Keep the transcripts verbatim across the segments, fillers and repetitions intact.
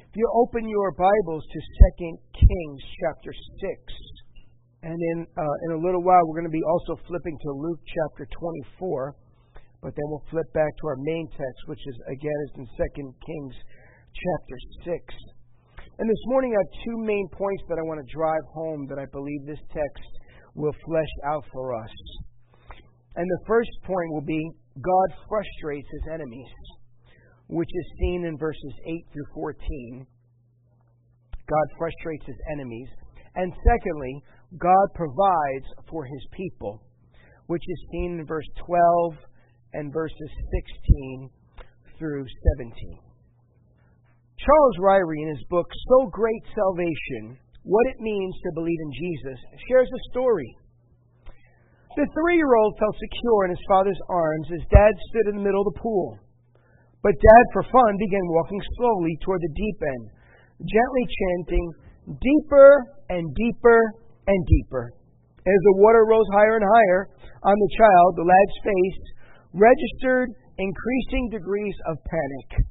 If you open your Bibles to Second Kings chapter six, and in uh, in a little while we're going to be also flipping to Luke chapter twenty-four, but then we'll flip back to our main text, which is again is in Second Kings chapter six. And this morning I have two main points that I want to drive home that I believe this text will flesh out for us. And the first point will be God frustrates His enemies, which is seen in verses eight through fourteen. God frustrates His enemies. And secondly, God provides for His people, which is seen in verse twelve and verses sixteen through seventeen. Charles Ryrie, in his book, So Great Salvation, What It Means to Believe in Jesus, shares a story. The three-year-old felt secure in his father's arms as Dad stood in the middle of the pool. But Dad, for fun, began walking slowly toward the deep end, gently chanting, deeper and deeper and deeper. As the water rose higher and higher on the child, the lad's face registered increasing degrees of panic.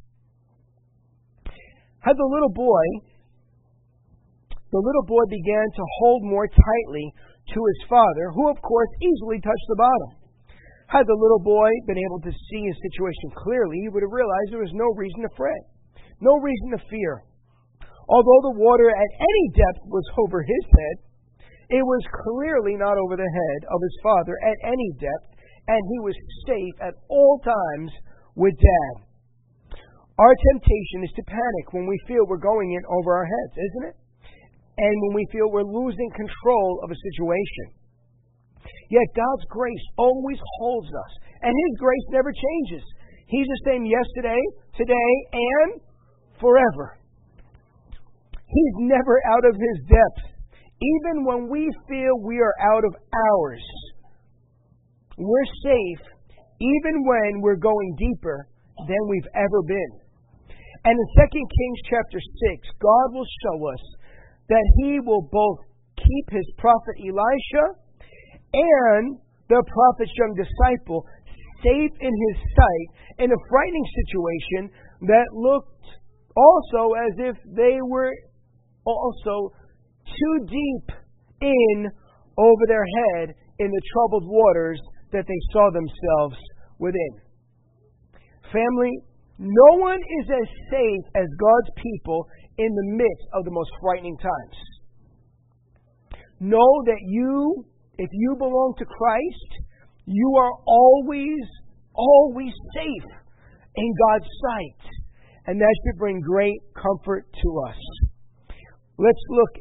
Had the little boy, the little boy began to hold more tightly to his father, who of course easily touched the bottom. Had the little boy been able to see his situation clearly, he would have realized there was no reason to fret, no reason to fear. Although the water at any depth was over his head, it was clearly not over the head of his father at any depth, and he was safe at all times with Dad. Our temptation is to panic when we feel we're going in over our heads, isn't it? And when we feel we're losing control of a situation. Yet God's grace always holds us, and His grace never changes. He's the same yesterday, today, and forever. He's never out of His depth, even when we feel we are out of ours. We're safe, even when we're going deeper than we've ever been. And in Second Kings chapter six, God will show us that He will both keep His prophet Elisha and the prophet's young disciple safe in His sight in a frightening situation that looked also as if they were also too deep in over their head in the troubled waters that they saw themselves within. Family, no one is as safe as God's people in the midst of the most frightening times. Know that you If you belong to Christ, you are always, always safe in God's sight. And that should bring great comfort to us. Let's look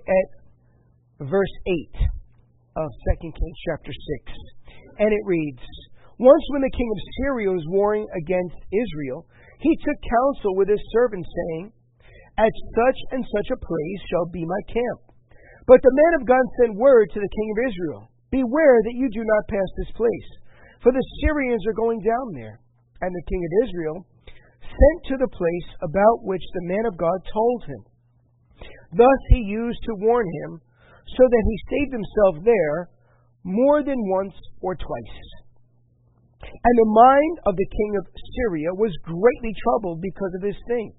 at verse eight of Second Kings chapter six. And it reads, Once when the king of Syria was warring against Israel, he took counsel with his servants, saying, At such and such a place shall be my camp. But the man of God sent word to the king of Israel, Beware that you do not pass this place, for the Syrians are going down there. And the king of Israel sent to the place about which the man of God told him. Thus he used to warn him, so that he saved himself there more than once or twice. And the mind of the king of Syria was greatly troubled because of this thing.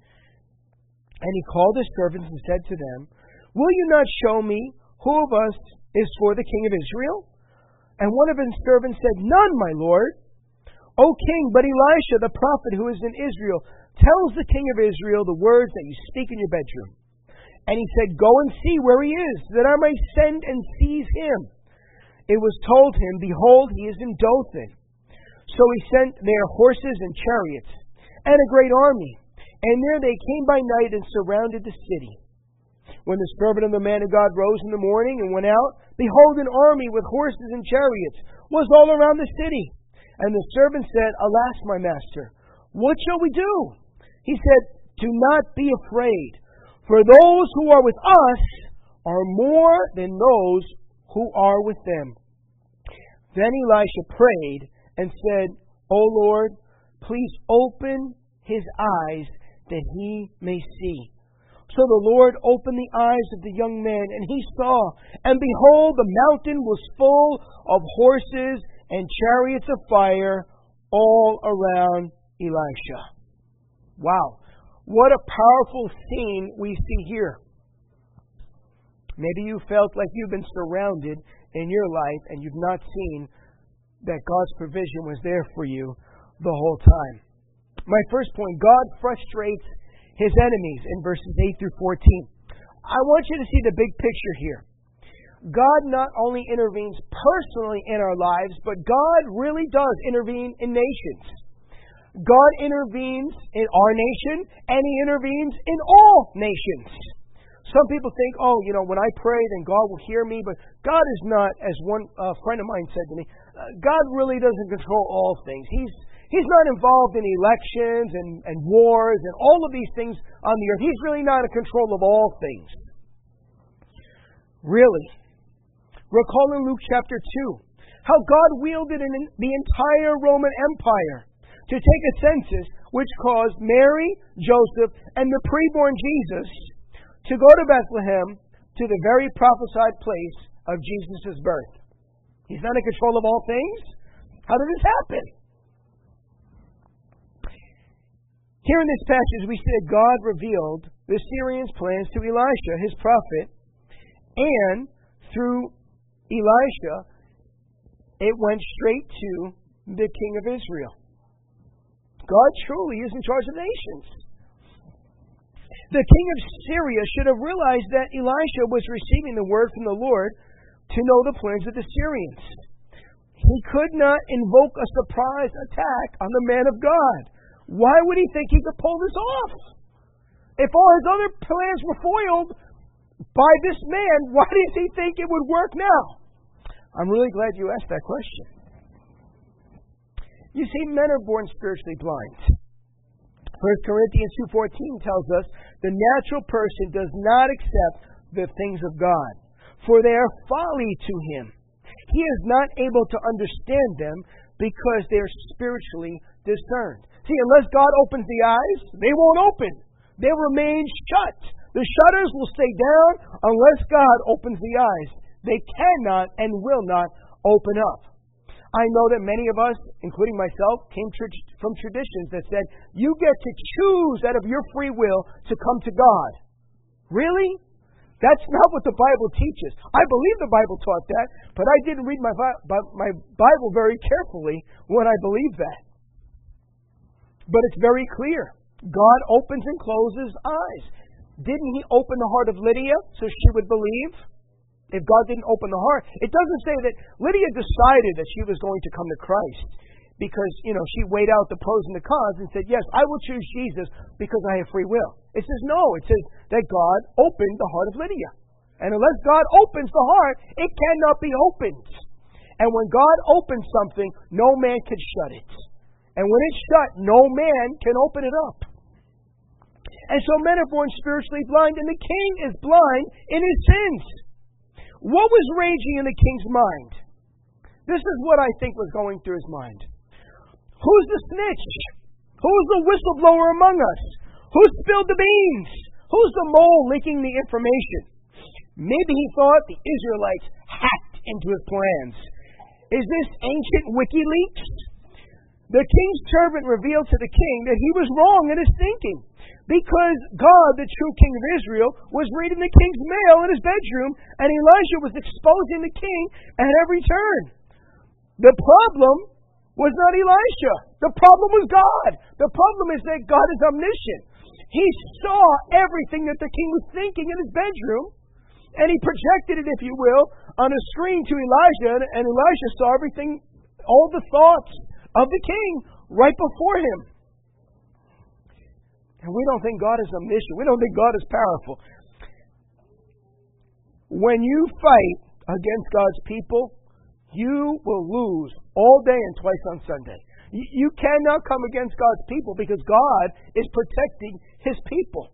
And he called his servants and said to them, Will you not show me who of us is for the king of Israel? And one of his servants said, None, my lord. O king, but Elisha, the prophet who is in Israel, tells the king of Israel the words that you speak in your bedroom. And he said, Go and see where he is, that I may send and seize him. It was told him, Behold, he is in Dothan. So he sent there horses and chariots, and a great army. And there they came by night and surrounded the city. When the servant of the man of God rose in the morning and went out, behold, an army with horses and chariots was all around the city. And the servant said, Alas, my master, what shall we do? He said, Do not be afraid, for those who are with us are more than those who are with them. Then Elisha prayed and said, O Lord, please open his eyes that he may see. So the Lord opened the eyes of the young man, and he saw, and behold, the mountain was full of horses and chariots of fire all around Elisha. Wow. What a powerful scene we see here. Maybe you felt like you've been surrounded in your life and you've not seen that God's provision was there for you the whole time. My first point, God frustrates His enemies in verses eight through fourteen. I want you to see the big picture here. God not only intervenes personally in our lives, but God really does intervene in nations. God intervenes in our nation, and He intervenes in all nations. Some people think, oh, you know, when I pray, then God will hear me. But God is not, as one uh, friend of mine said to me, uh, God really doesn't control all things. He's He's not involved in elections and, and wars and all of these things on the earth. He's really not in control of all things. Really. Recall in Luke chapter two how God wielded in the entire Roman Empire to take a census which caused Mary, Joseph, and the preborn Jesus to go to Bethlehem, to the very prophesied place of Jesus' birth. He's not in control of all things? How did this happen? Here in this passage we see that God revealed the Syrians' plans to Elisha, his prophet, and through Elisha it went straight to the king of Israel. God truly is in charge of nations. The king of Syria should have realized that Elisha was receiving the word from the Lord to know the plans of the Syrians. He could not invoke a surprise attack on the man of God. Why would he think he could pull this off? If all his other plans were foiled by this man, why does he think it would work now? I'm really glad you asked that question. You see, men are born spiritually blind. First Corinthians two fourteen tells us the natural person does not accept the things of God, for they are folly to him. He is not able to understand them because they are spiritually discerned. See, unless God opens the eyes, they won't open. They remain shut. The shutters will stay down unless God opens the eyes. They cannot and will not open up. I know that many of us, including myself, came tr- from traditions that said, you get to choose out of your free will to come to God. Really? That's not what the Bible teaches. I believe the Bible taught that, but I didn't read my, my Bible very carefully when I believed that. But it's very clear. God opens and closes eyes. Didn't He open the heart of Lydia so she would believe? If God didn't open the heart, it doesn't say that Lydia decided that she was going to come to Christ because, you know, she weighed out the pros and the cons and said, yes, I will choose Jesus because I have free will. It says no. It says that God opened the heart of Lydia. And unless God opens the heart, it cannot be opened. And when God opens something, no man can shut it. And when it's shut, no man can open it up. And so men are born spiritually blind, and the king is blind in his sins. What was raging in the king's mind? This is what I think was going through his mind. Who's the snitch? Who's the whistleblower among us? Who spilled the beans? Who's the mole leaking the information? Maybe he thought the Israelites hacked into his plans. Is this ancient WikiLeaks? The king's servant revealed to the king that he was wrong in his thinking, because God, the true king of Israel, was reading the king's mail in his bedroom, and Elisha was exposing the king at every turn. The problem was not Elisha. The problem was God. The problem is that God is omniscient. He saw everything that the king was thinking in his bedroom, and he projected it, if you will, on a screen to Elijah, and Elisha saw everything, all the thoughts of the king right before him. And we don't think God is omniscient. We don't think God is powerful. When you fight against God's people, you will lose all day and twice on Sunday. You cannot come against God's people because God is protecting His people.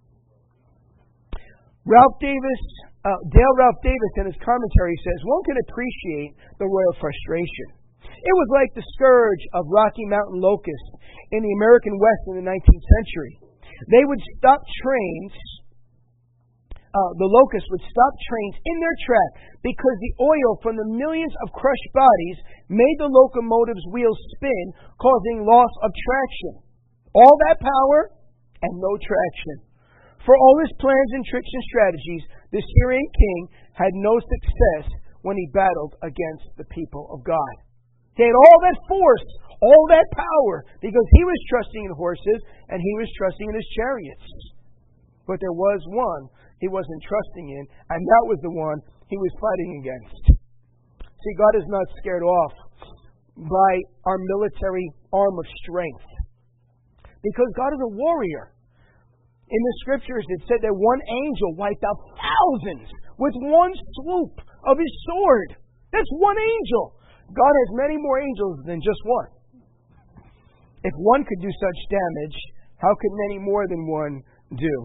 Ralph Davis, uh, Dale Ralph Davis in his commentary says, one can appreciate the royal frustration. It was like the scourge of Rocky Mountain locusts in the American West in the nineteenth century. They would stop trains, uh, the locusts would stop trains in their track because the oil from the millions of crushed bodies made the locomotive's wheels spin, causing loss of traction. All that power and no traction. For all his plans and tricks and strategies, the Syrian king had no success when he battled against the people of God. He had all that force, all that power, because he was trusting in horses and he was trusting in his chariots. But there was one he wasn't trusting in, and that was the one he was fighting against. See, God is not scared off by our military arm of strength, because God is a warrior. In the scriptures, it said that one angel wiped out thousands with one swoop of his sword. That's one angel. God has many more angels than just one. If one could do such damage, how could many more than one do?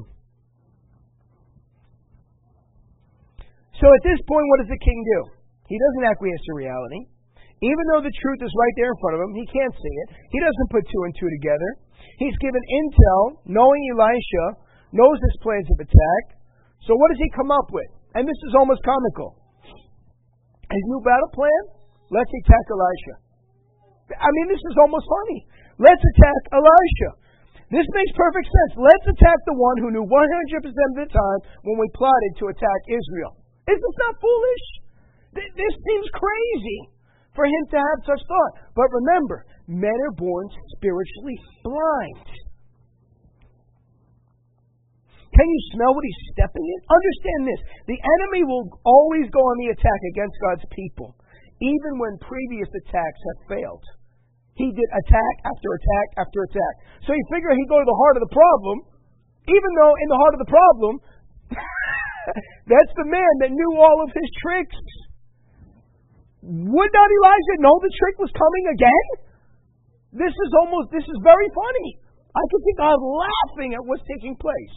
So at this point, what does the king do? He doesn't acquiesce to reality. Even though the truth is right there in front of him, he can't see it. He doesn't put two and two together. He's given intel, knowing Elisha, knows his plans of attack. So what does he come up with? And this is almost comical. His new battle plan? Let's attack Elisha. I mean, this is almost funny. Let's attack Elisha. This makes perfect sense. Let's attack the one who knew one hundred percent of the time when we plotted to attack Israel. Is this not foolish? This seems crazy for him to have such thought. But remember, men are born spiritually blind. Can you smell what he's stepping in? Understand this. The enemy will always go on the attack against God's people, even when previous attacks have failed. He did attack after attack after attack. So you figure he'd go to the heart of the problem, even though in the heart of the problem, that's the man that knew all of his tricks. Would not Elijah know the trick was coming again? This is almost, this is very funny. I could see God laughing at what's taking place.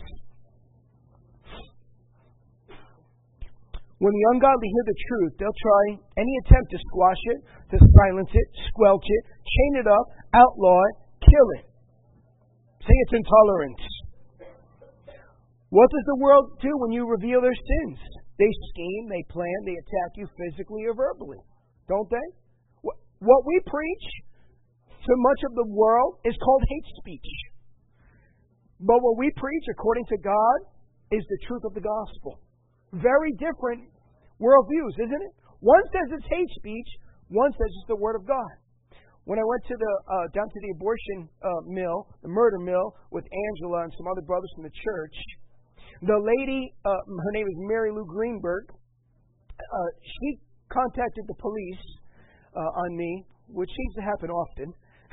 When the ungodly hear the truth, they'll try any attempt to squash it, to silence it, squelch it, chain it up, outlaw it, kill it. Say it's intolerance. What does the world do when you reveal their sins? They scheme, they plan, they attack you physically or verbally. Don't they? What we preach to much of the world is called hate speech. But what we preach, according to God, is the truth of the gospel. Very different worldviews, isn't it? One says it's hate speech, one says it's the word of God. When I went to the uh, down to the abortion uh, mill, the murder mill, with Angela and some other brothers from the church, the lady, uh, her name is Mary Lou Greenberg, uh, she contacted the police uh, on me, which seems to happen often.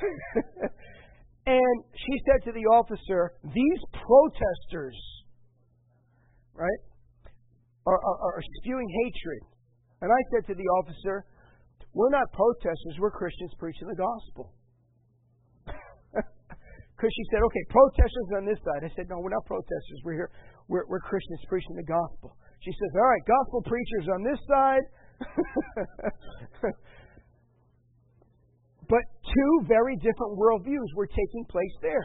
And she said to the officer, these protesters, right, are, are, are spewing hatred. And I said to the officer, we're not protesters, we're Christians preaching the gospel. Because she said, okay, protesters on this side. I said, no, we're not protesters, we're here, we're, we're Christians preaching the gospel. She says, all right, gospel preachers on this side. But two very different worldviews were taking place there.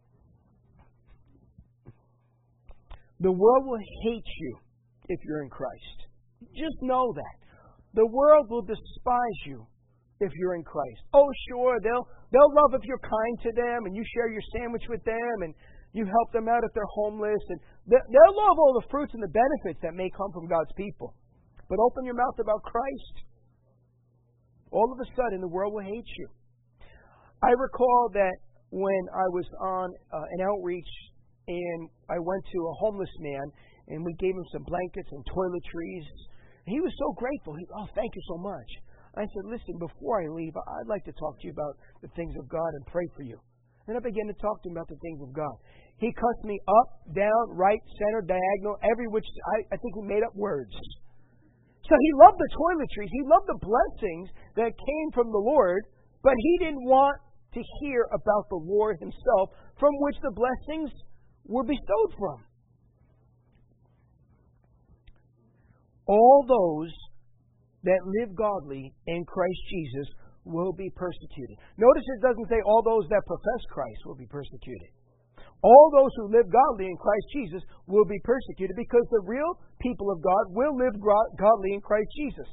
The world will hate you if you're in Christ. Just know that. The world will despise you if you're in Christ. Oh, sure, they'll they'll love if you're kind to them and you share your sandwich with them and you help them out if they're homeless. And they'll love all the fruits and the benefits that may come from God's people. But open your mouth about Christ, all of a sudden the world will hate you. I recall that when I was on uh, an outreach and I went to a homeless man and we gave him some blankets and toiletries. He was so grateful. He, oh, thank you so much. I said, listen, before I leave, I'd like to talk to you about the things of God and pray for you. Then I began to talk to him about the things of God. He cussed me up, down, right, center, diagonal, every which, I, I think he made up words. So he loved the toiletries. He loved the blessings that came from the Lord, but he didn't want to hear about the Lord himself, from which the blessings were bestowed from. All those that live godly in Christ Jesus will be persecuted. Notice it doesn't say all those that profess Christ will be persecuted. All those who live godly in Christ Jesus will be persecuted, because the real people of God will live godly in Christ Jesus.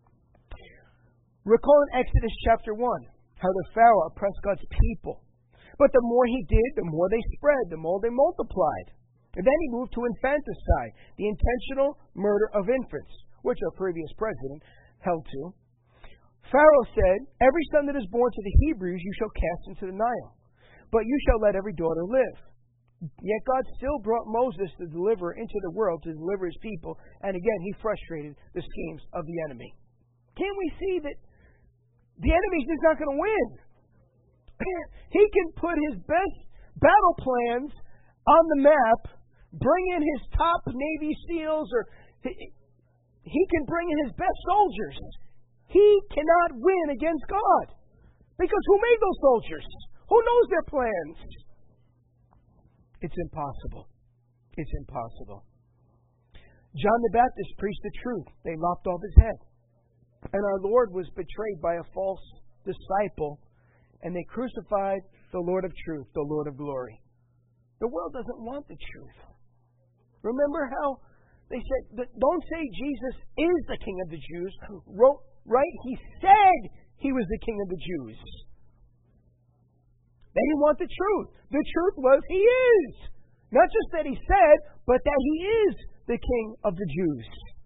Recall in Exodus chapter one how the Pharaoh oppressed God's people. But the more he did, the more they spread, the more they multiplied. And then he moved to infanticide, the intentional murder of infants, which our previous president held to. Pharaoh said, "Every son that is born to the Hebrews you shall cast into the Nile, but you shall let every daughter live." Yet God still brought Moses to deliver into the world, to deliver his people, and again he frustrated the schemes of the enemy. Can't we see that the enemy's just not going to win? He can put his best battle plans on the map, bring in his top Navy SEALs, or he, he can bring in his best soldiers. He cannot win against God. Because who made those soldiers? Who knows their plans? It's impossible. It's impossible. John the Baptist preached the truth. They lopped off his head. And our Lord was betrayed by a false disciple, and they crucified the Lord of truth, the Lord of glory. The world doesn't want the truth. Remember how they said, don't say Jesus is the King of the Jews. Right? He said he was the King of the Jews. They didn't want the truth. The truth was he is. Not just that he said, but that he is the King of the Jews.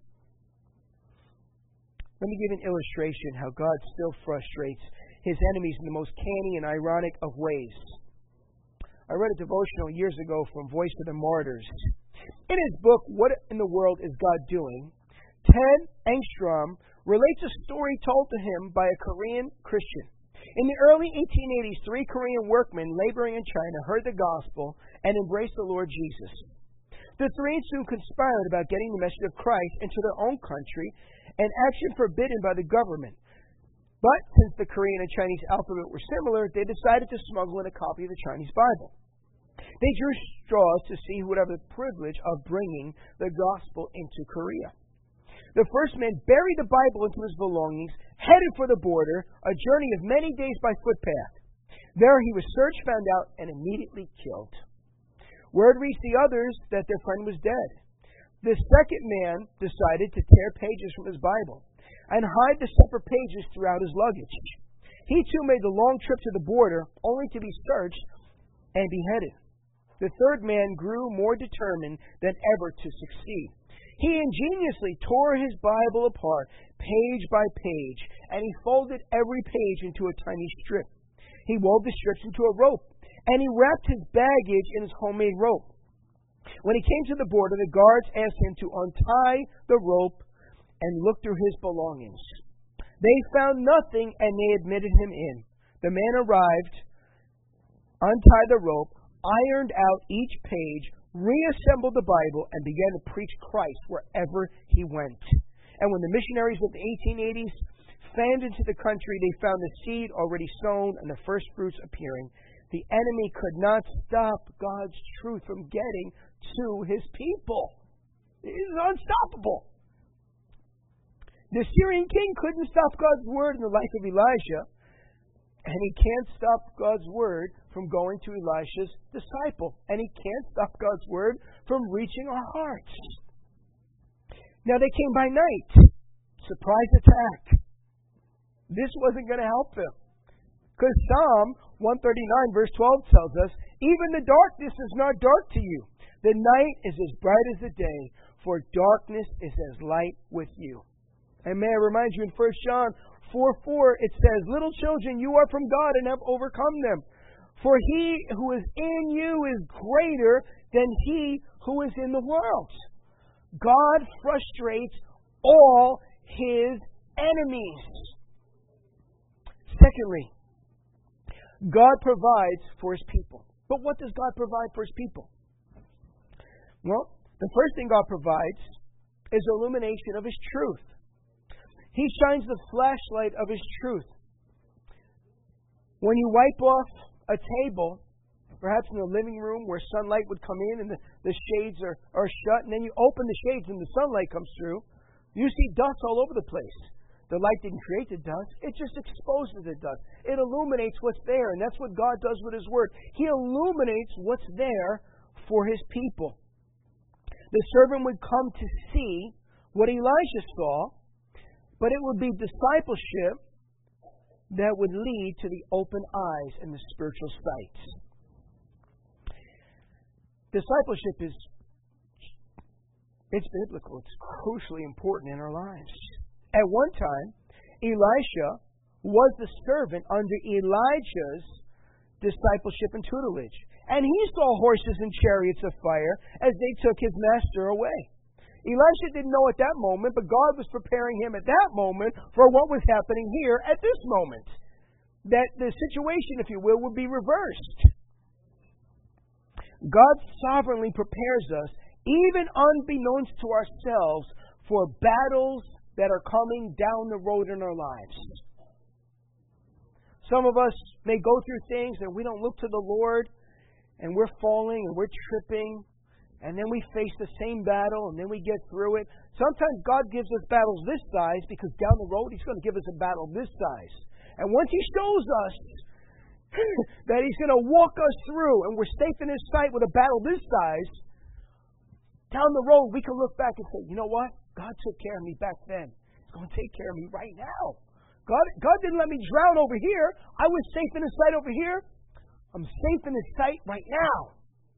Let me give an illustration how God still frustrates his enemies in the most canny and ironic of ways. I read a devotional years ago from Voice of the Martyrs. In his book, What in the World is God Doing?, Ted Engstrom relates a story told to him by a Korean Christian. In the early eighteen eighties, three Korean workmen laboring in China heard the gospel and embraced the Lord Jesus. The three soon conspired about getting the message of Christ into their own country, an action forbidden by the government. But since the Korean and Chinese alphabet were similar, they decided to smuggle in a copy of the Chinese Bible. They drew straws to see who would have the privilege of bringing the gospel into Korea. The first man buried the Bible into his belongings, headed for the border, a journey of many days by footpath. There he was searched, found out, and immediately killed. Word reached the others that their friend was dead. The second man decided to tear pages from his Bible and hide the separate pages throughout his luggage. He too made the long trip to the border, only to be searched and beheaded. The third man grew more determined than ever to succeed. He ingeniously tore his Bible apart, page by page, and he folded every page into a tiny strip. He wove the strips into a rope, and he wrapped his baggage in his homemade rope. When he came to the border, the guards asked him to untie the rope and look through his belongings. They found nothing, and they admitted him in. The man arrived, untied the rope, ironed out each page, reassembled the Bible, and began to preach Christ wherever he went. And when the missionaries of the eighteen eighties fanned into the country, they found the seed already sown and the first fruits appearing. The enemy could not stop God's truth from getting to his people. It is unstoppable. The Syrian king couldn't stop God's word in the life of Elijah, and he can't stop God's word from going to Elisha's disciple. And he can't stop God's word from reaching our hearts. Now they came by night. Surprise attack. This wasn't going to help them. Because Psalm one thirty-nine verse twelve tells us, even the darkness is not dark to you. The night is as bright as the day, for darkness is as light with you. And may I remind you in First John four four, it says, little children, you are from God and have overcome them. For he who is in you is greater than he who is in the world. God frustrates all his enemies. Secondly, God provides for his people. But what does God provide for his people? Well, the first thing God provides is illumination of his truth. He shines the flashlight of his truth. When you wipe off a table, perhaps in the living room where sunlight would come in and the, the shades are, are shut, and then you open the shades and the sunlight comes through, you see dust all over the place. The light didn't create the dust. It just exposes the dust. It illuminates what's there, and that's what God does with his word. He illuminates what's there for his people. The servant would come to see what Elijah saw, but it would be discipleship that would lead to the open eyes and the spiritual sight. Discipleship is it's biblical. It's crucially important in our lives. At one time, Elisha was the servant under Elijah's discipleship and tutelage. And he saw horses and chariots of fire as they took his master away. Elisha didn't know at that moment, but God was preparing him at that moment for what was happening here at this moment. That the situation, if you will, would be reversed. God sovereignly prepares us, even unbeknownst to ourselves, for battles that are coming down the road in our lives. Some of us may go through things and we don't look to the Lord, and we're falling and we're tripping, and then we face the same battle, and then we get through it. Sometimes God gives us battles this size because down the road He's going to give us a battle this size. And once He shows us that He's going to walk us through and we're safe in His sight with a battle this size, down the road we can look back and say, you know what? God took care of me back then. He's going to take care of me right now. God, God didn't let me drown over here. I was safe in His sight over here. I'm safe in His sight right now.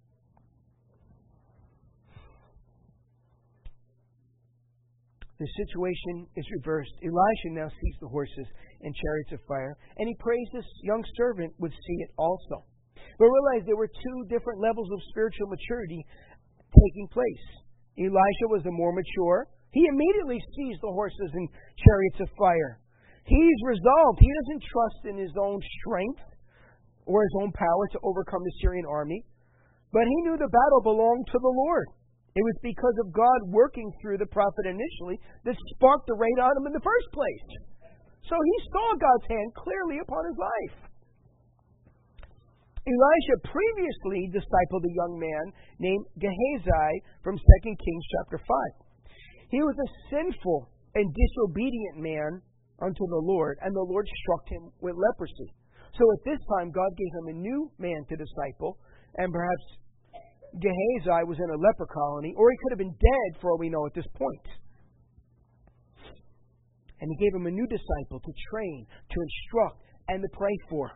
The situation is reversed. Elisha now sees the horses and chariots of fire, and he prays this young servant would see it also. But realize there were two different levels of spiritual maturity taking place. Elisha was the more mature. He immediately sees the horses and chariots of fire. He's resolved. He doesn't trust in his own strength or his own power to overcome the Syrian army. But he knew the battle belonged to the Lord. It was because of God working through the prophet initially that sparked the raid on him in the first place. So he saw God's hand clearly upon his life. Elisha previously discipled a young man named Gehazi from Second Kings chapter five. He was a sinful and disobedient man unto the Lord, and the Lord struck him with leprosy. So at this time, God gave him a new man to disciple, and perhaps Gehazi was in a leper colony, or he could have been dead for all we know at this point. And he gave him a new disciple to train, to instruct, and to pray for.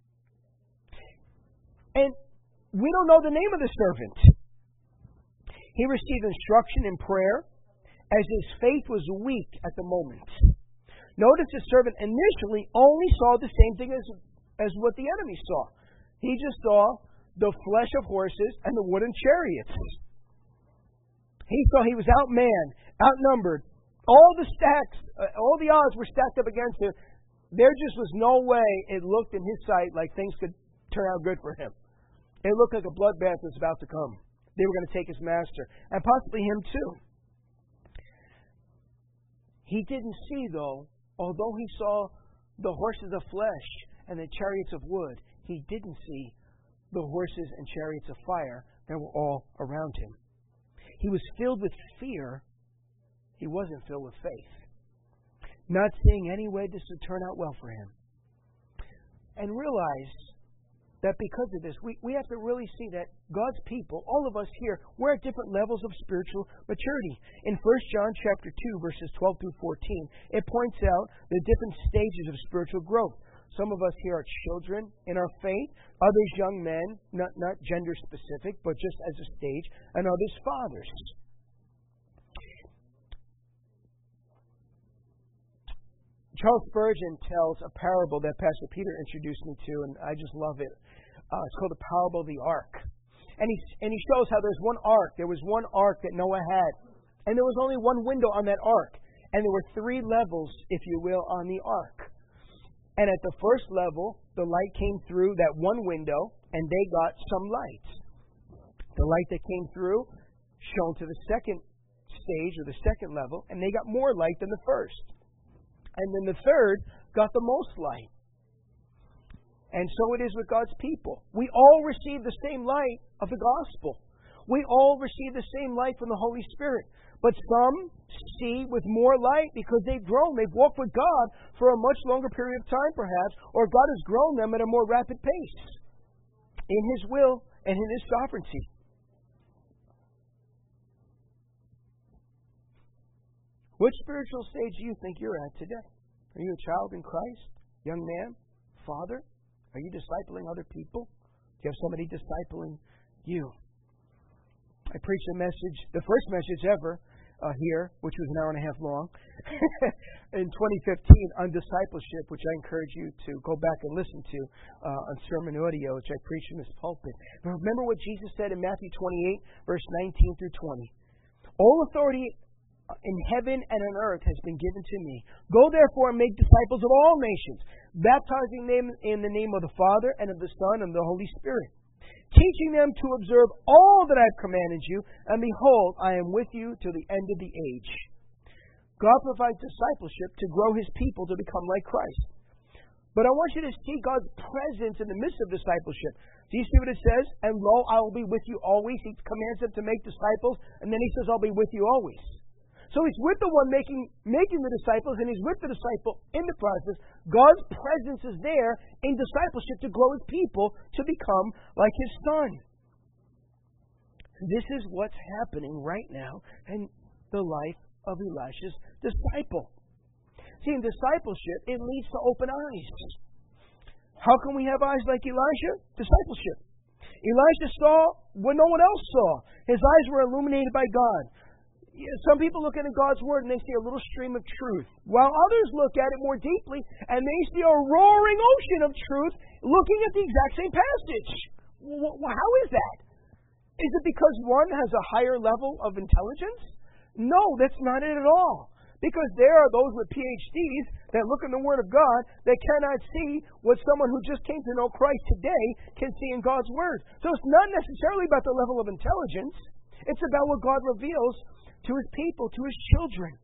And we don't know the name of the servant. He received instruction in prayer as his faith was weak at the moment. Notice the servant initially only saw the same thing as, as what the enemy saw. He just saw the flesh of horses and the wooden chariots. He saw he was outmanned, outnumbered. All the stacks, uh, all the odds were stacked up against him. There just was no way it looked in his sight like things could turn out good for him. It looked like a bloodbath was about to come. They were going to take his master, and possibly him too. He didn't see, though, although he saw the horses of flesh and the chariots of wood, he didn't see the horses and chariots of fire that were all around him. He was filled with fear. He wasn't filled with faith. Not seeing any way this would turn out well for him. And realize that because of this, we, we have to really see that God's people, all of us here, we're at different levels of spiritual maturity. In First John chapter two, verses twelve through fourteen, it points out the different stages of spiritual growth. Some of us here are children in our faith, others young men, not, not gender specific, but just as a stage, and others fathers. Charles Spurgeon tells a parable that Pastor Peter introduced me to, and I just love it. Uh, it's called the parable of the ark. And he, and he shows how there's one ark. There was one ark that Noah had. And there was only one window on that ark. And there were three levels, if you will, on the ark. And at the first level, the light came through that one window, and they got some light. The light that came through shone to the second stage, or the second level, and they got more light than the first. And then the third got the most light. And so it is with God's people. We all receive the same light of the gospel. We all receive the same light from the Holy Spirit. But some see with more light because they've grown. They've walked with God for a much longer period of time, perhaps, or God has grown them at a more rapid pace in His will and in His sovereignty. What spiritual stage do you think you're at today? Are you a child in Christ? Young man? Father? Are you discipling other people? Do you have somebody discipling you? I preached a message, the first message ever uh, here, which was an hour and a half long, in twenty fifteen on discipleship, which I encourage you to go back and listen to uh, on sermon audio, which I preached in this pulpit. But remember what Jesus said in Matthew twenty-eight, verse nineteen through twenty. All authority in heaven and on earth has been given to me. Go therefore and make disciples of all nations, baptizing them in the name of the Father and of the Son and of the Holy Spirit, teaching them to observe all that I have commanded you, and behold, I am with you to the end of the age. God provides discipleship to grow His people to become like Christ. But I want you to see God's presence in the midst of discipleship. Do you see what it says? And lo, I will be with you always. He commands them to make disciples, and then He says, I'll be with you always. So He's with the one making making the disciples, and He's with the disciple in the process. God's presence is there in discipleship to grow His people to become like His Son. This is what's happening right now in the life of Elisha's disciple. See, in discipleship, it leads to open eyes. How can we have eyes like Elisha? Discipleship. Elisha saw what no one else saw. His eyes were illuminated by God. Some people look into God's Word and they see a little stream of truth, while others look at it more deeply and they see a roaring ocean of truth looking at the exact same passage. Well, how is that? Is it because one has a higher level of intelligence? No, that's not it at all. Because there are those with P H Ds that look in the Word of God that cannot see what someone who just came to know Christ today can see in God's Word. So it's not necessarily about the level of intelligence. It's about what God reveals to His people, to His children.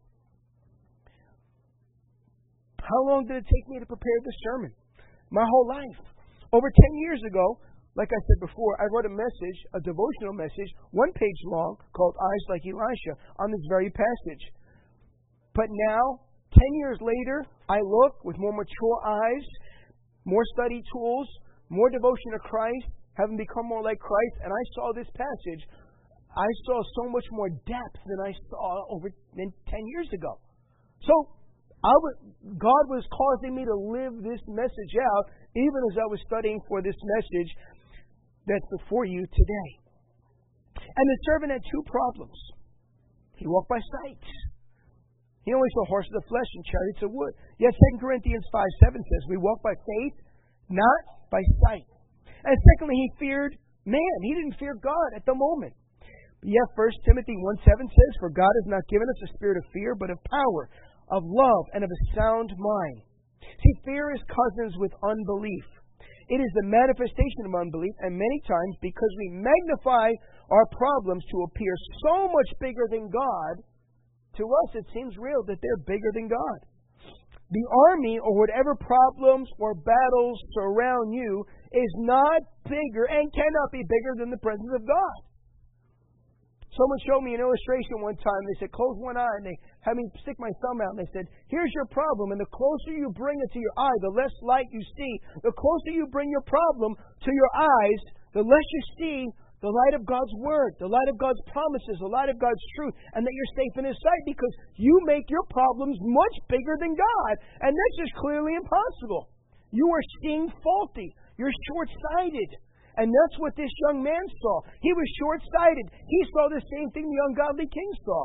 How long did it take me to prepare this sermon? My whole life. Over ten years ago, like I said before, I wrote a message, a devotional message, one page long, called Eyes Like Elisha, on this very passage. But now, ten years later, I look with more mature eyes, more study tools, more devotion to Christ, having become more like Christ, and I saw this passage. I saw so much more depth than I saw over ten years ago. So, I was, God was causing me to live this message out, even as I was studying for this message that's before you today. And the servant had two problems. He walked by sight. He only saw horses of flesh and chariots of wood. Yet Second Corinthians five seven says, we walk by faith, not by sight. And secondly, he feared man. He didn't fear God at the moment. Yet First Timothy one seven says, for God has not given us a spirit of fear, but of power, of love, and of a sound mind. See, fear is cousins with unbelief. It is the manifestation of unbelief, and many times, because we magnify our problems to appear so much bigger than God, to us it seems real that they're bigger than God. The army, or whatever problems or battles surround you, is not bigger and cannot be bigger than the presence of God. Someone showed me an illustration one time. They said, close one eye, and they had me stick my thumb out, and they said, here's your problem, and the closer you bring it to your eye, the less light you see. The closer you bring your problem to your eyes, the less you see the light of God's Word, the light of God's promises, the light of God's truth, and that you're safe in His sight, because you make your problems much bigger than God, and that's just clearly impossible. You are seeing faulty. You're short-sighted. And that's what this young man saw. He was short-sighted. He saw the same thing the ungodly king saw.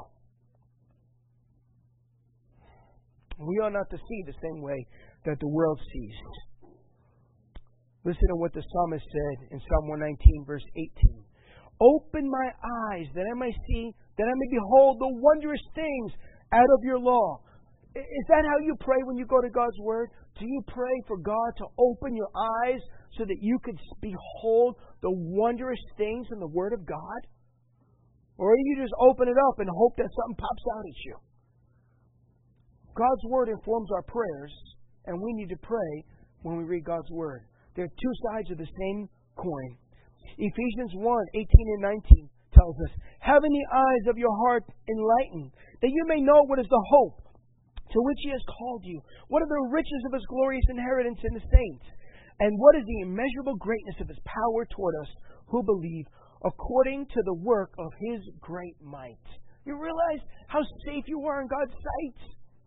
We are not to see the same way that the world sees. Listen to what the psalmist said in Psalm one nineteen, verse eighteen. Open my eyes that I may see, that I may behold the wondrous things out of your law. Is that how you pray when you go to God's Word? Do you pray for God to open your eyes so that you could behold the wondrous things in the Word of God? Or do you just open it up and hope that something pops out at you? God's Word informs our prayers, and we need to pray when we read God's Word. There are two sides of the same coin. Ephesians one, eighteen and nineteen tells us, having the eyes of your heart enlightened, that you may know what is the hope to which He has called you, what are the riches of His glorious inheritance in the saints, and what is the immeasurable greatness of His power toward us who believe, according to the work of His great might. You realize how safe you are in God's sight?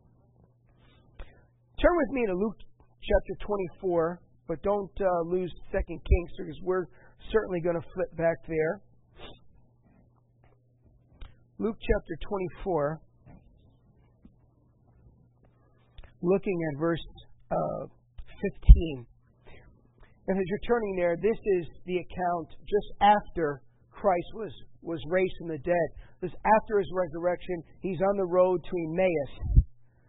Turn with me to Luke chapter twenty-four, but don't uh, lose Second Kings, because we're certainly going to flip back there. Luke chapter twenty-four, looking at verse uh, fifteen. And as you're turning there, this is the account just after Christ was, was raised from the dead. This after his resurrection, he's on the road to Emmaus.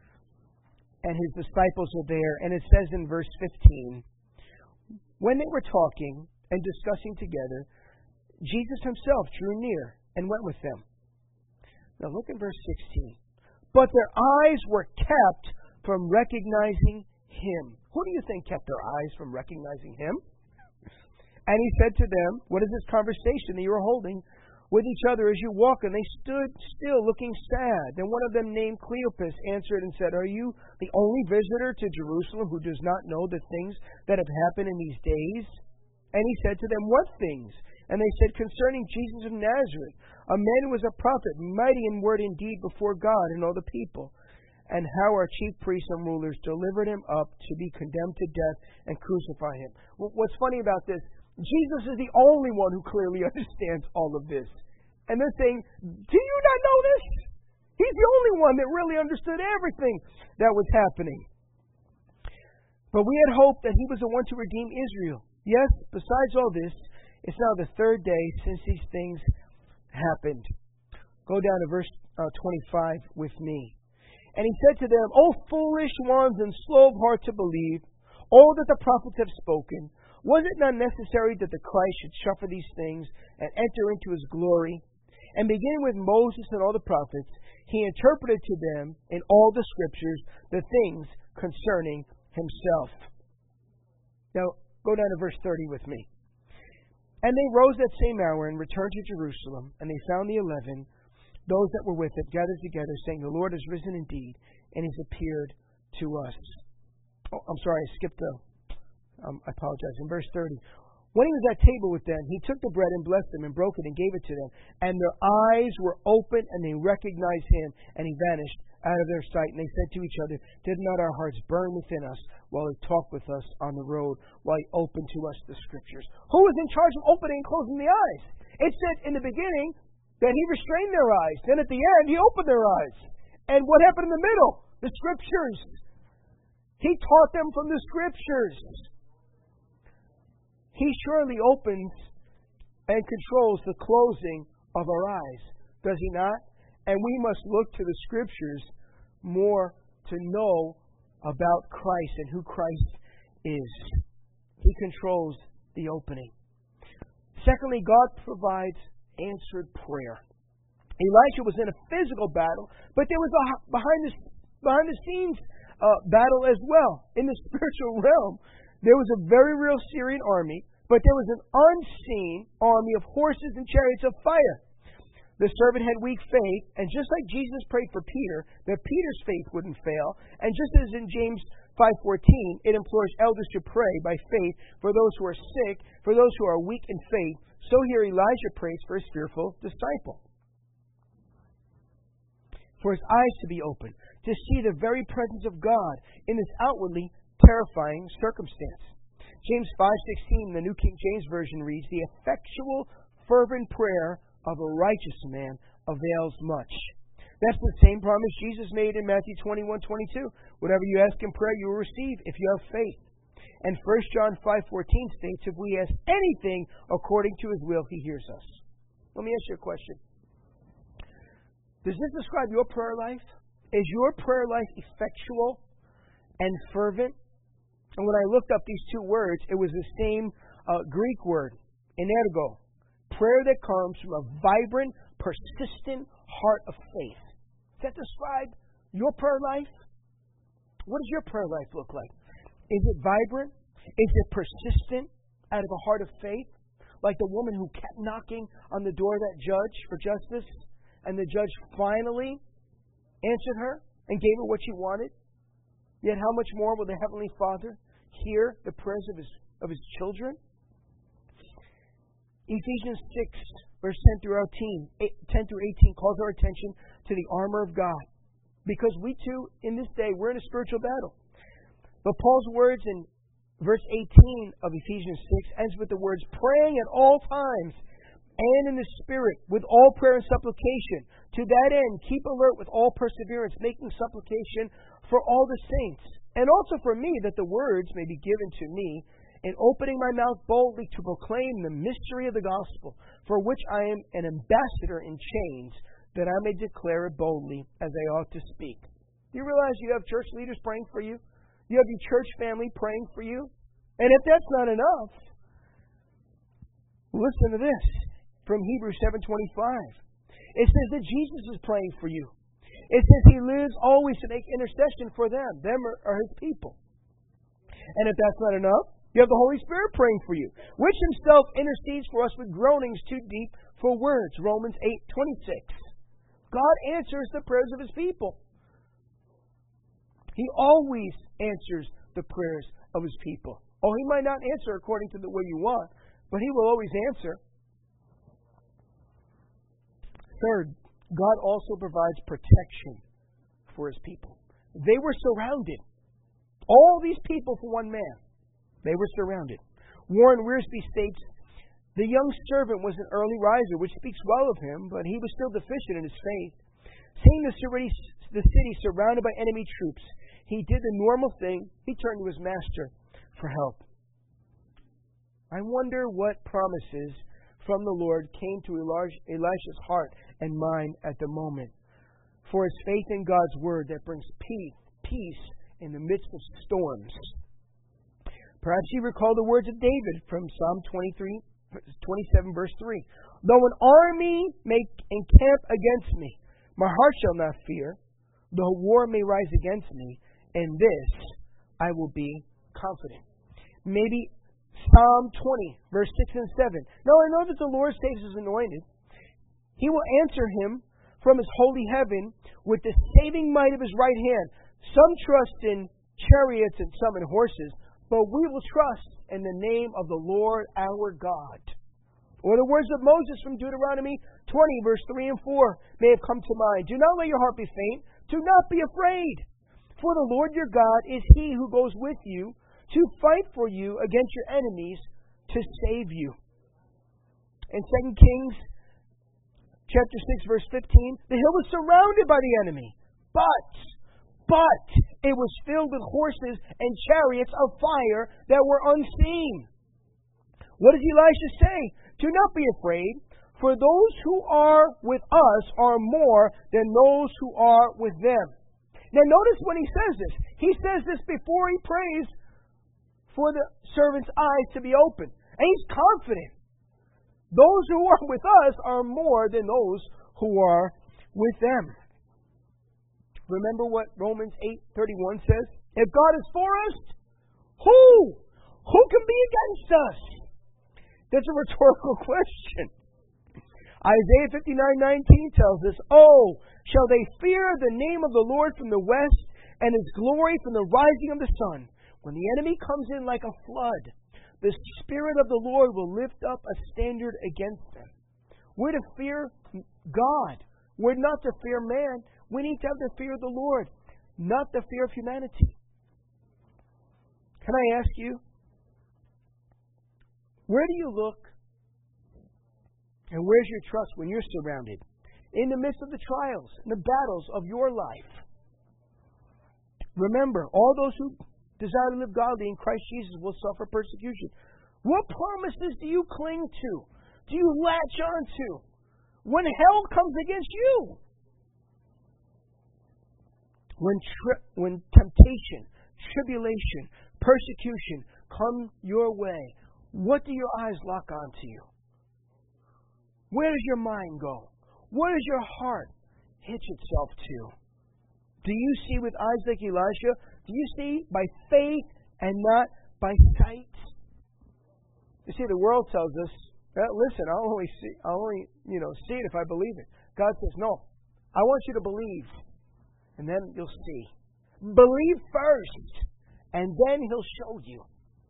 And his disciples are there. And it says in verse fifteen, when they were talking and discussing together, Jesus himself drew near and went with them. Now look at verse sixteen. But their eyes were kept from recognizing him. Who do you think kept their eyes from recognizing him? And he said to them, what is this conversation that you are holding with each other as you walk? And they stood still, looking sad. Then one of them, named Cleopas, answered and said, are you the only visitor to Jerusalem who does not know the things that have happened in these days? And he said to them, what things? And they said, concerning Jesus of Nazareth, a man who was a prophet, mighty in word and deed before God and all the people, and how our chief priests and rulers delivered him up to be condemned to death and crucify him. What's funny about this, Jesus is the only one who clearly understands all of this. And they're saying, do you not know this? He's the only one that really understood everything that was happening. But we had hoped that he was the one to redeem Israel. Yes, besides all this, it's now the third day since these things happened. Go down to verse uh, twenty-five with me. And he said to them, O foolish ones and slow of heart to believe all that the prophets have spoken. Was it not necessary that the Christ should suffer these things and enter into his glory? And beginning with Moses and all the prophets, he interpreted to them in all the scriptures the things concerning himself. Now, go down to verse thirty with me. And they rose that same hour and returned to Jerusalem, and they found the eleven, those that were with it, gathered together, saying, the Lord has risen indeed, and he's appeared to us. Oh, I'm sorry, I skipped the... Um, I apologize. In verse thirty, when he was at table with them, he took the bread and blessed them and broke it and gave it to them. And their eyes were open and they recognized him, and he vanished out of their sight. And they said to each other, did not our hearts burn within us while he talked with us on the road, while he opened to us the scriptures? Who was in charge of opening and closing the eyes? It said in the beginning that he restrained their eyes. Then at the end, he opened their eyes. And what happened in the middle? The scriptures. He taught them from the scriptures. He surely opens and controls the closing of our eyes, does he not? And we must look to the scriptures more to know about Christ and who Christ is. He controls the opening. Secondly, God provides answered prayer. Elijah was in a physical battle, but there was a behind the, behind the scenes uh, battle as well. In the spiritual realm, there was a very real Syrian army, but there was an unseen army of horses and chariots of fire. The servant had weak faith, and just like Jesus prayed for Peter, that Peter's faith wouldn't fail, and just as in James five fourteen, it implores elders to pray by faith for those who are sick, for those who are weak in faith, so here Elijah prays for his fearful disciple. For his eyes to be open, to see the very presence of God in this outwardly terrifying circumstance. James five sixteen, the New King James Version reads, the effectual, fervent prayer of a righteous man avails much. That's the same promise Jesus made in Matthew twenty-one twenty-two. Whatever you ask in prayer, you will receive if you have faith. And First John five fourteen states, if we ask anything according to his will, he hears us. Let me ask you a question. Does this describe your prayer life? Is your prayer life effectual and fervent? And when I looked up these two words, it was the same uh, Greek word, energo. Prayer that comes from a vibrant, persistent heart of faith. Does that describe your prayer life? What does your prayer life look like? Is it vibrant? Is it persistent out of a heart of faith? Like the woman who kept knocking on the door of that judge for justice, and the judge finally answered her and gave her what she wanted? Yet how much more will the Heavenly Father hear the prayers of his, of his children? Ephesians six, verse ten through eighteen calls our attention to the armor of God. Because we too, in this day, we're in a spiritual battle. But Paul's words in verse eighteen of Ephesians six ends with the words, praying at all times and in the Spirit, with all prayer and supplication. To that end, keep alert with all perseverance, making supplication for all the saints, and also for me, that the words may be given to me, in opening my mouth boldly to proclaim the mystery of the gospel, for which I am an ambassador in chains, that I may declare it boldly as I ought to speak. Do you realize you have church leaders praying for you? You have your church family praying for you? And if that's not enough, listen to this from Hebrews seven twenty-five. It says that Jesus is praying for you. It says He lives always to make intercession for them. Them are, are His people. And if that's not enough, you have the Holy Spirit praying for you, which Himself intercedes for us with groanings too deep for words. Romans eight twenty-six. God answers the prayers of His people. He always answers the prayers of His people. Oh, He might not answer according to the way you want, but He will always answer. Third, God also provides protection for His people. They were surrounded. All these people for one man. They were surrounded. Warren Wiersbe states, the young servant was an early riser, which speaks well of him, but he was still deficient in his faith. Seeing the city, the city surrounded by enemy troops, he did the normal thing. He turned to his master for help. I wonder what promises from the Lord came to Elisha's heart and mind at the moment. For his faith in God's word that brings peace, peace in the midst of storms. Perhaps you recall the words of David from Psalm twenty-three, twenty-seven, verse three. Though an army may encamp against me, my heart shall not fear. Though war may rise against me, in this I will be confident. Maybe Psalm twenty, verse six and seven. Now I know that the Lord saves His anointed. He will answer him from His holy heaven with the saving might of His right hand. Some trust in chariots and some in horses, but we will trust in the name of the Lord our God. Or the words of Moses from Deuteronomy twenty, verse three and four may have come to mind. Do not let your heart be faint. Do not be afraid. For the Lord your God is He who goes with you to fight for you against your enemies, to save you. In Second Kings chapter six, verse fifteen, the hill was surrounded by the enemy, but But it was filled with horses and chariots of fire that were unseen. What does Elisha say? Do not be afraid, for those who are with us are more than those who are with them. Now notice when he says this. He says this before he prays for the servant's eyes to be open. And he's confident. Those who are with us are more than those who are with them. Remember what Romans eight thirty-one says? If God is for us, who? Who can be against us? That's a rhetorical question. Isaiah fifty-nine nineteen tells us, oh, shall they fear the name of the Lord from the west, and His glory from the rising of the sun? When the enemy comes in like a flood, the Spirit of the Lord will lift up a standard against them. We're to fear God. We're not to fear man. We need to have the fear of the Lord, not the fear of humanity. Can I ask you, where do you look and where's your trust when you're surrounded in the midst of the trials and the battles of your life? Remember, all those who desire to live godly in Christ Jesus will suffer persecution. What promises do you cling to? Do you latch on to when hell comes against you? When tri- when temptation, tribulation, persecution come your way, what do your eyes lock onto you? Where does your mind go? Where does your heart hitch itself to? Do you see with eyes like Elisha? Do you see by faith and not by sight? You see, the world tells us, well, listen, I'll only see, I'll only you know see it if I believe it. God says, no, I want you to believe. And then you'll see. Believe first, and then He'll show you.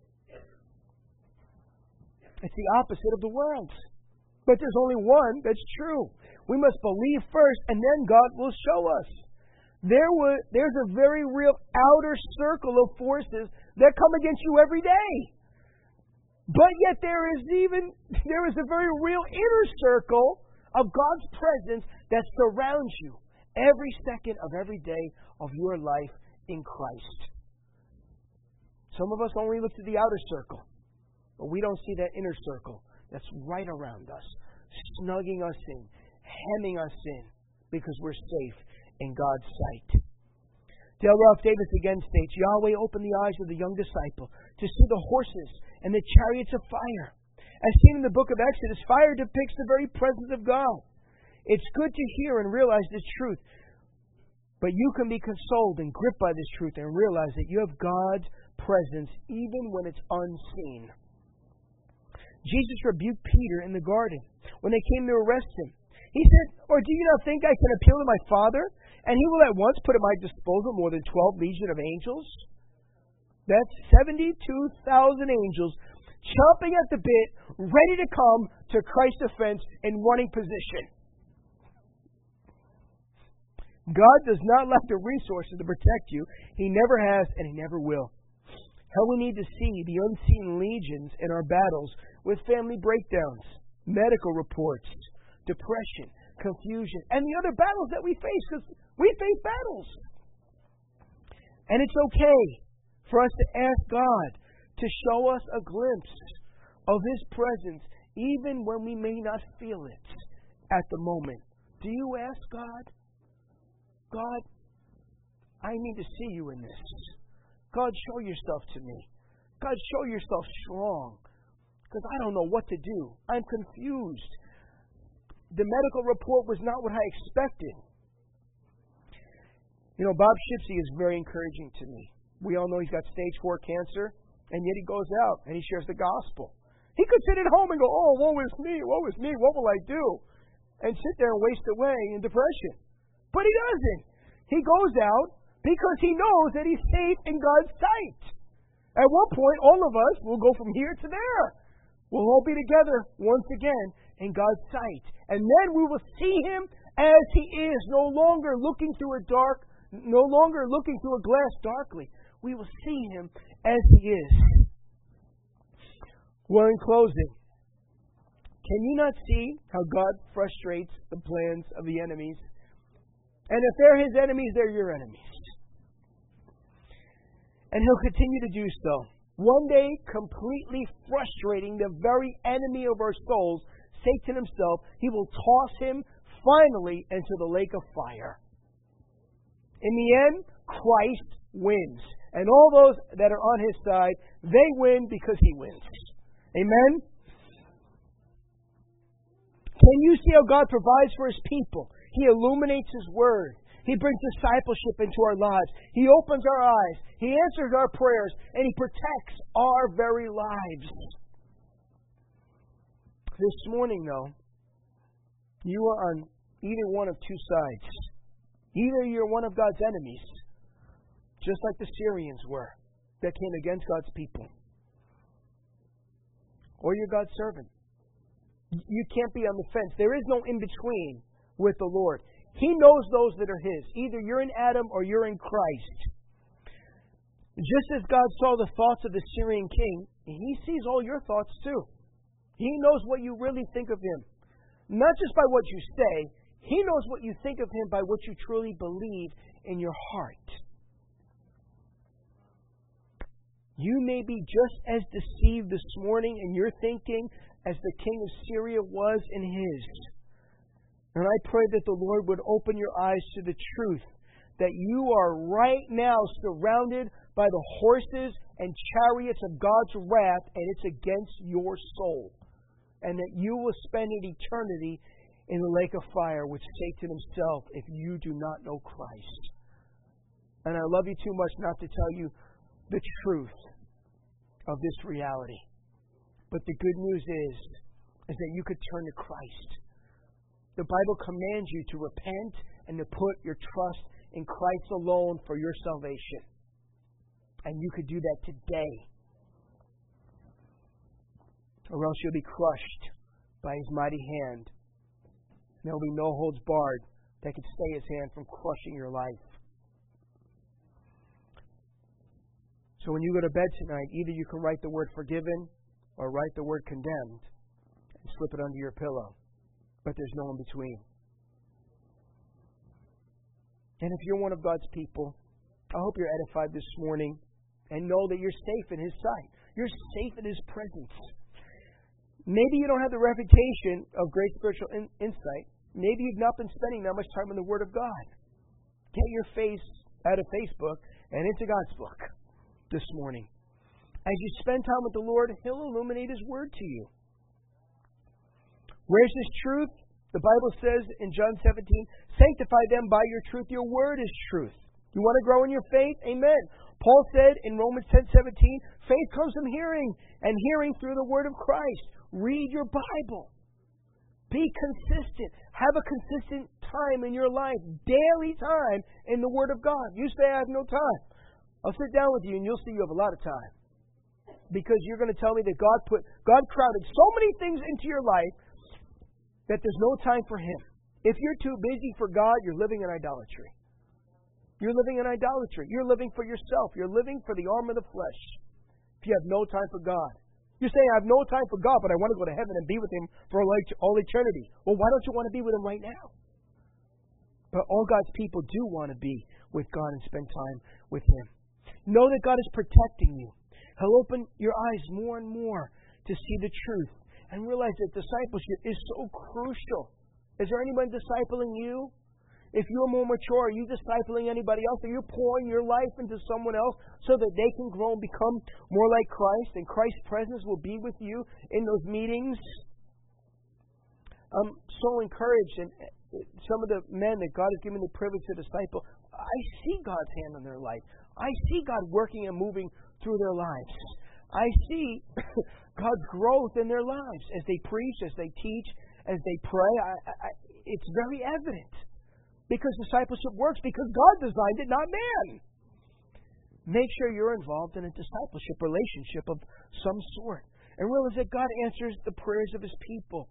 It's the opposite of the world. But there's only one that's true. We must believe first, and then God will show us. There was, there's a very real outer circle of forces that come against you every day. But yet there is even, there is a very real inner circle of God's presence that surrounds you every second of every day of your life in Christ. Some of us only look to the outer circle, but we don't see that inner circle that's right around us, snugging us in, hemming us in, because we're safe in God's sight. Dale Ralph Davis again states, Yahweh opened the eyes of the young disciple to see the horses and the chariots of fire. As seen in the book of Exodus, fire depicts the very presence of God. It's good to hear and realize this truth, but you can be consoled and gripped by this truth and realize that you have God's presence even when it's unseen. Jesus rebuked Peter in the garden when they came to arrest him. He said, Or do you not think I can appeal to my Father, and he will at once put at my disposal more than twelve legion of angels? That's seventy-two thousand angels chomping at the bit, ready to come to Christ's defense in running position. God does not lack the resources to protect you. He never has, and He never will. How we need to see the unseen legions in our battles with family breakdowns, medical reports, depression, confusion, and the other battles that we face, because we face battles. And it's okay for us to ask God to show us a glimpse of His presence, even when we may not feel it at the moment. Do you ask God? God, I need to see you in this. God, show yourself to me. God, show yourself strong, because I don't know what to do. I'm confused. The medical report was not what I expected. You know, Bob Shipsey is very encouraging to me. We all know he's got stage four cancer, and yet he goes out and he shares the gospel. He could sit at home and go, oh, woe is me, woe is me, what will I do? And sit there and waste away in depression. But he doesn't. He goes out because he knows that he's safe in God's sight. At one point, all of us will go from here to there. We'll all be together once again in God's sight. And then we will see Him as He is, no longer looking through a dark, no longer looking through a glass darkly. We will see Him as He is. Well, in closing, can you not see how God frustrates the plans of the enemies? And if they're His enemies, they're your enemies. And He'll continue to do so. One day, completely frustrating the very enemy of our souls, Satan himself. He will toss him finally into the lake of fire. In the end, Christ wins. And all those that are on His side, they win because He wins. Amen? Can you see how God provides for His people? He illuminates His Word. He brings discipleship into our lives. He opens our eyes. He answers our prayers. And He protects our very lives. This morning, though, you are on either one of two sides. Either you're one of God's enemies, just like the Syrians were, that came against God's people, or you're God's servant. You can't be on the fence. There is no in-between with the Lord. He knows those that are His. Either you're in Adam or you're in Christ. Just as God saw the thoughts of the Syrian king, He sees all your thoughts too. He knows what you really think of Him. Not just by what you say, He knows what you think of Him by what you truly believe in your heart. You may be just as deceived this morning in your thinking as the king of Syria was in his. And I pray that the Lord would open your eyes to the truth that you are right now surrounded by the horses and chariots of God's wrath, and it's against your soul. And that you will spend an eternity in the lake of fire with Satan himself if you do not know Christ. And I love you too much not to tell you the truth of this reality. But the good news is, is that you could turn to Christ. The Bible commands you to repent and to put your trust in Christ alone for your salvation. And you could do that today. Or else you'll be crushed by His mighty hand. There will be no holds barred that could stay His hand from crushing your life. So when you go to bed tonight, either you can write the word forgiven or write the word condemned and slip it under your pillow. But there's no in between. And if you're one of God's people, I hope you're edified this morning and know that you're safe in His sight. You're safe in His presence. Maybe you don't have the reputation of great spiritual in- insight. Maybe you've not been spending that much time in the Word of God. Get your face out of Facebook and into God's book this morning. As you spend time with the Lord, He'll illuminate His Word to you. Where's His truth? The Bible says in John seventeen, sanctify them by your truth. Your word is truth. You want to grow in your faith? Amen. Paul said in Romans ten seventeen, faith comes from hearing, and hearing through the word of Christ. Read your Bible. Be consistent. Have a consistent time in your life, daily time in the Word of God. You say, I have no time. I'll sit down with you and you'll see you have a lot of time. Because you're going to tell me that God put God crowded so many things into your life that there's no time for Him. If you're too busy for God, you're living in idolatry. You're living in idolatry. You're living for yourself. You're living for the arm of the flesh. If you have no time for God. You're saying, I have no time for God, but I want to go to heaven and be with Him for all eternity. Well, why don't you want to be with Him right now? But all God's people do want to be with God and spend time with Him. Know that God is protecting you. He'll open your eyes more and more to see the truth and realize that discipleship is so crucial. Is there anyone discipling you? If you're more mature, are you discipling anybody else? Are you pouring your life into someone else so that they can grow and become more like Christ and Christ's presence will be with you in those meetings? I'm so encouraged, and some of the men that God has given the privilege to disciple, I see God's hand in their life. I see God working and moving through their lives. I see God's growth in their lives as they preach, as they teach, as they pray. I, I, it's very evident. Because discipleship works because God designed it, not man. Make sure you're involved in a discipleship relationship of some sort. And realize that God answers the prayers of His people.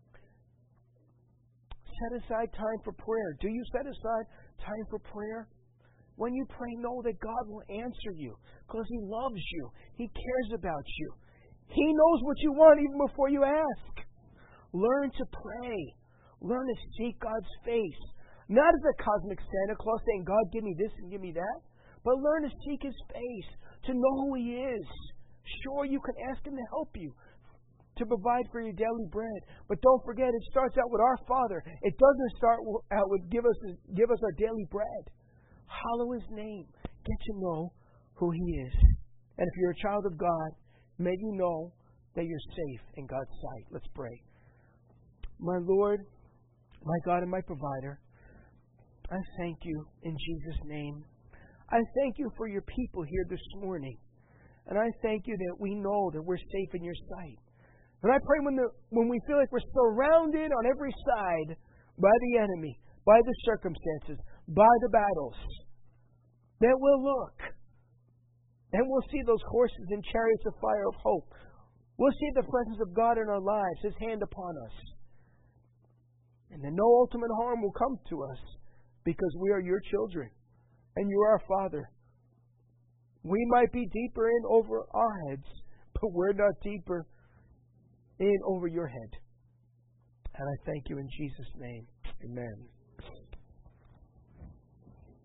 Set aside time for prayer. Do you set aside time for prayer? When you pray, know that God will answer you because He loves you. He cares about you. He knows what you want even before you ask. Learn to pray. Learn to seek God's face. Not as a cosmic Santa Claus saying, God, give me this and give me that. But learn to seek His face, to know who He is. Sure, you can ask Him to help you, to provide for your daily bread. But don't forget, it starts out with our Father. It doesn't start out with give us, give us our daily bread. Hallow His name. Get to know who He is. And if you're a child of God, may you know that you're safe in God's sight. Let's pray. My Lord, my God and my provider, I thank you in Jesus' name. I thank you for your people here this morning. And I thank you that we know that we're safe in your sight. And I pray when, the, when we feel like we're surrounded on every side by the enemy, by the circumstances, by the battles, that we'll look and we'll see those horses and chariots of fire of hope. We'll see the presence of God in our lives, His hand upon us. And then no ultimate harm will come to us. Because we are your children, and you are our Father. We might be deeper in over our heads, but we're not deeper in over your head. And I thank you in Jesus' name. Amen.